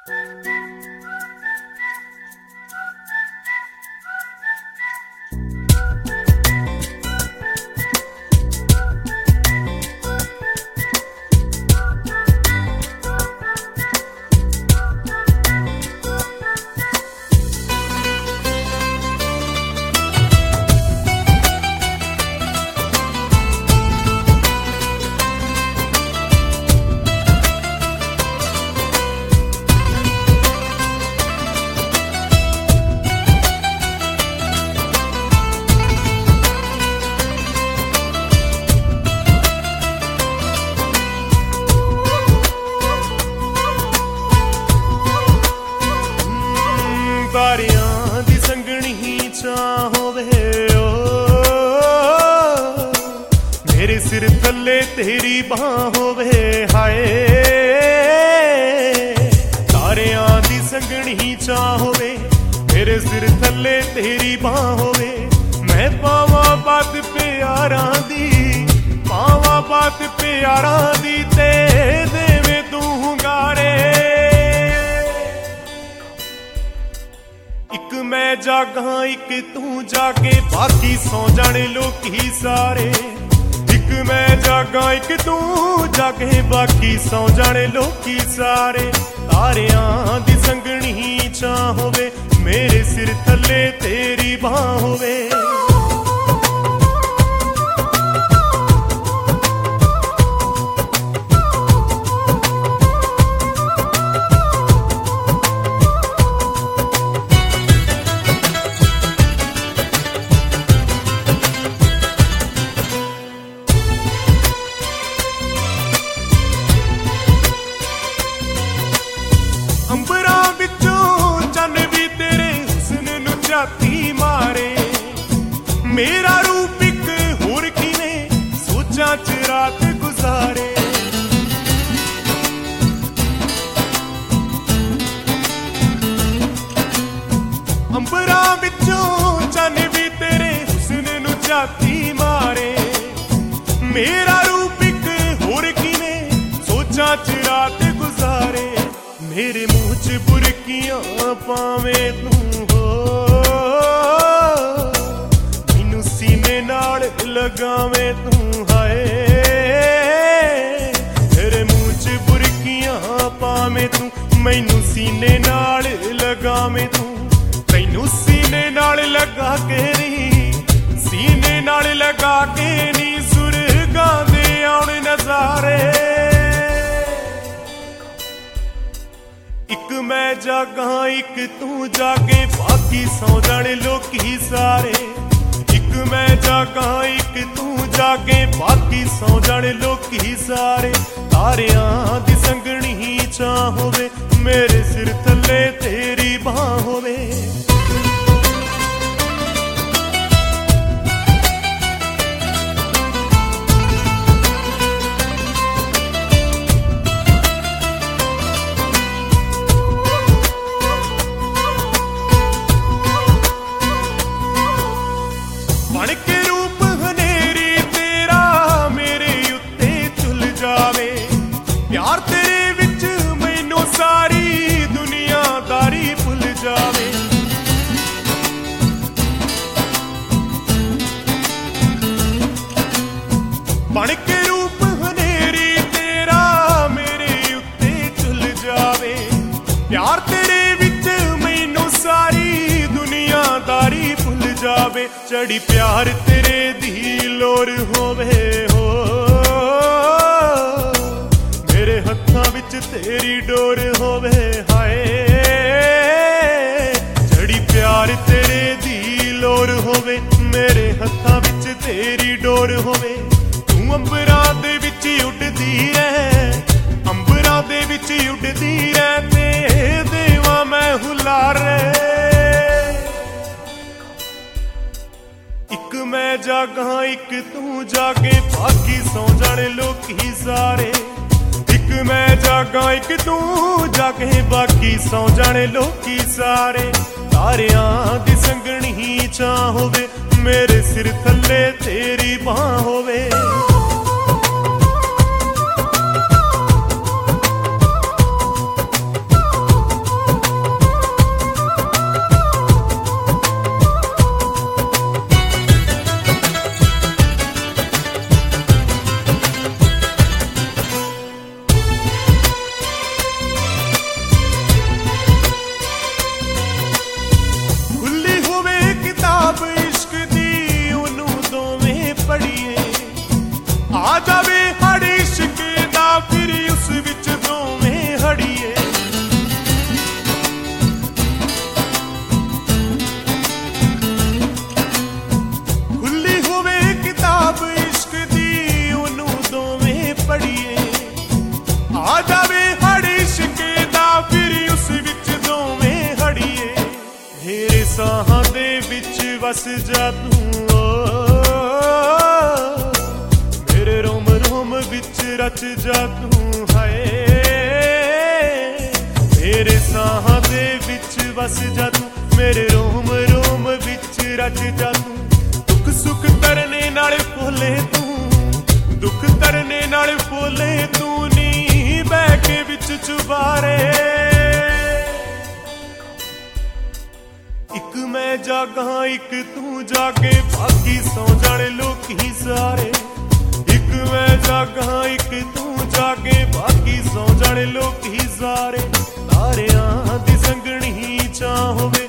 ਤਾਰਿਆਂ ਦੀ ਸੰਗਣੀ ਚਾਂ ਹੋਵੇ ਓ ਮੇਰੇ ਸਿਰ ਥੱਲੇ ਤੇਰੀ ਬਾਹ ਹੋਵੇ ਹਾਏ ਤਾਰਿਆਂ ਦੀ ਸੰਗਣੀ ਚਾਂ ਹੋਵੇ ਮੇਰੇ ਸਿਰ ਥੱਲੇ ਤੇਰੀ ਬਾਹ ਹੋਵੇ ਮੈਂ ਪਾਵਾਂ ਬਾਤ ਪਿਆਰਾਂ ਦੀ ਪਾਵਾਂ ਬਾਤ ਪਿਆਰਾਂ ਦੀ ਤੇ ਦੇਵੇਂ ਤੂੰ ਹੁੰਗਾਰੇ ਇੱਕ ਮੈਂ ਜਾਗਾਂ ਇੱਕ ਤੂੰ ਜਾਗੇ ਬਾਕੀ ਸੌ ਜਾਣੇ ਲੋਕੀ ਸਾਰੇ ਇੱਕ ਮੈਂ ਜਾਗਾਂ ਇੱਕ ਤੂੰ ਜਾਗੇ ਬਾਕੀ ਸੌ ਜਾਣੇ ਲੋਕੀ ਸਾਰੇ ਤਾਰਿਆਂ ਦੀ ਸੰਗਣੀ ਚਾਂ ਹੋਵੇ ਮੇਰੇ ਸਿਰ ਥੱਲੇ ਤੇਰੀ ਬਾਹ ਹੋਵੇ ਅੰਬਰਾਂ ਵਿੱਚੋਂ ਚੰਨ ਵੀ ਤੇਰੇ ਹੁਸਨ ਨੂੰ ਝਾਤੀ ਮਾਰੇ ਮੇਰਾ ਰੂਪ ਇੱਕ ਹੋਰ ਕਿਵੇਂ ਸੋਚਾਂ ਚ ਰਾਤ ਗੁਜ਼ਾਰੇ ਅੰਬਰਾਂ ਵਿੱਚੋਂ ਚੰਨ ਵੀ ਤੇਰੇ ਹੁਸਨ ਨੂੰ ਝਾਤੀ ਮਾਰੇ ਮੇਰਾ ਰੂਪ ਇੱਕ ਹੋਰ ਕਿਵੇਂ ਸੋਚਾਂ ਚ ਰਾਤ ਗੁਜ਼ਾਰੇ ਮੇਰੇ ਮੂੰਹ ਚ ਬੁਰਕੀਆਂ ਪਾਵੇਂ ਤੂੰ ਹੋ ਮੈਨੂੰ ਸੀਨੇ ਨਾਲ ਲਗਾਵੇਂ ਤੂੰ ਹਾਏ ਮੇਰੇ ਮੂੰਹ ਚ ਬੁਰਕੀਆਂ ਪਾਵੇਂ ਤੂੰ ਮੈਨੂੰ ਸੀਨੇ ਨਾਲ ਲਗਾਵੇਂ ਤੂੰ ਮੈਨੂੰ ਸੀਨੇ ਨਾਲ ਲਗਾ ਕੇ ਨੀ ਸੀਨੇ ਨਾਲ ਲਗਾ ਕੇ ਨੀ ਸੁਰਗਾਂ ਦੇ ਆਉਣ ਨਜ਼ਾਰੇ ਇੱਕ ਮੈਂ ਜਾਗਾਂ ਇੱਕ ਤੂੰ ਜਾਗੇ ਬਾਕੀ ਸੌ ਜਾਣੇ ਲੋਕੀ ਸਾਰੇ ਇੱਕ ਮੈਂ ਜਾਗਾਂ ਇੱਕ ਤੂੰ ਜਾਗੇ ਬਾਕੀ ਸੌ ਜਾਣੇ ਲੋਕੀ ਸਾਰੇ ਤਾਰਿਆਂ ਦੀ ਸੰਗਣੀ ਚਾਂ ਹੋਵੇ ਮੇਰੇ ਸਿਰ ਥੱਲੇ ਤੇਰੀ ਬਾਹ ਹੋਵੇ ਬਣ ਕੇ ਰੂਪ ਹਨੇਰੀ ਤੇਰਾ ਮੇਰੇ ਉੱਤੇ ਝੁੱਲ ਜਾਵੇ ਪਿਆਰ ਤੇਰੇ ਵਿੱਚ ਮੈਨੂੰ ਸਾਰੀ ਦੁਨੀਆਦਾਰੀ ਭੁੱਲ ਜਾਵੇ ਬਣ ਕੇ ਰੂਪ ਹਨੇਰੀ ਤੇਰਾ ਮੇਰੇ ਉੱਤੇ ਝੁੱਲ ਜਾਵੇ ਪਿਆਰ ਤੇਰੇ ਵਿੱਚ ਮੈਨੂੰ ਸਾਰੀ ਦੁਨੀਆਦਾਰੀ ਭੁੱਲ ਜਾਵੇ ਚੜੀ ਪਿਆਰ ਤੇਰੇ ਦੀ ਲੋਰ ਹੋਵੇ ਹੋ ਮੇਰੇ ਹੱਥਾਂ ਵਿੱਚ ਤੇਰੀ ਡੋਰ ਹੋਵੇ ਹਾਏ ਚੜੀ ਪਿਆਰ ਤੇਰੇ ਦੀ ਲੋਰ ਹੋਵੇ ਮੇਰੇ ਹੱਥਾਂ ਵਿੱਚ ਤੇਰੀ ਡੋਰ ਹੋਵੇ ਤੂੰ ਅੰਬਰਾਂ ਦੇ ਵਿੱਚ ਉੱਡਦੀ ਰਹਿ ਅੰਬਰਾਂ ਦੇ ਵਿੱਚ ਉੱਡਦੀ ਰਹਿ ਤੇ ਦੇਵਾਂ ਮੈਂ ਹੁਲਾਰੇ ਇੱਕ ਮੈਂ ਜਾਗਾਂ ਇੱਕ ਤੂੰ ਜਾਗੇ ਬਾਕੀ ਸੌ ਜਾਣੇ ਲੋਕੀ ਸਾਰੇ ਇੱਕ ਮੈਂ ਜਾਗਾਂ ਇੱਕ ਤੂੰ ਜਾਗੇ ਬਾਕੀ ਸੌ ਜਾਣੇ ਲੋਕੀ ਸਾਰੇ ਤਾਰਿਆਂ ਦੀ ਸੰਗਣੀ ਚਾਂ ਹੋਵੇ ਮੇਰੇ ਸਿਰ ਥੱਲੇ ਤੇਰੀ ਬਾਹ ਹੋਵੇ बस जा तू मेरे रोम रोम विच रच जा तू हाय मेरे साहां दे विच बस जा तू मेरे रोम रोम विच रच जा तू दुख सुख करने नाल फुले तू दुख करने नाल फुले तू नी बह के विच चुबारे एक मैं जागा एक तू जागे बाकी सौ जाने लोकी सारे एक मैं जागा एक तू जागे बाकी सौ जाने लोकी सारे तारियां दी संगणी चा होवे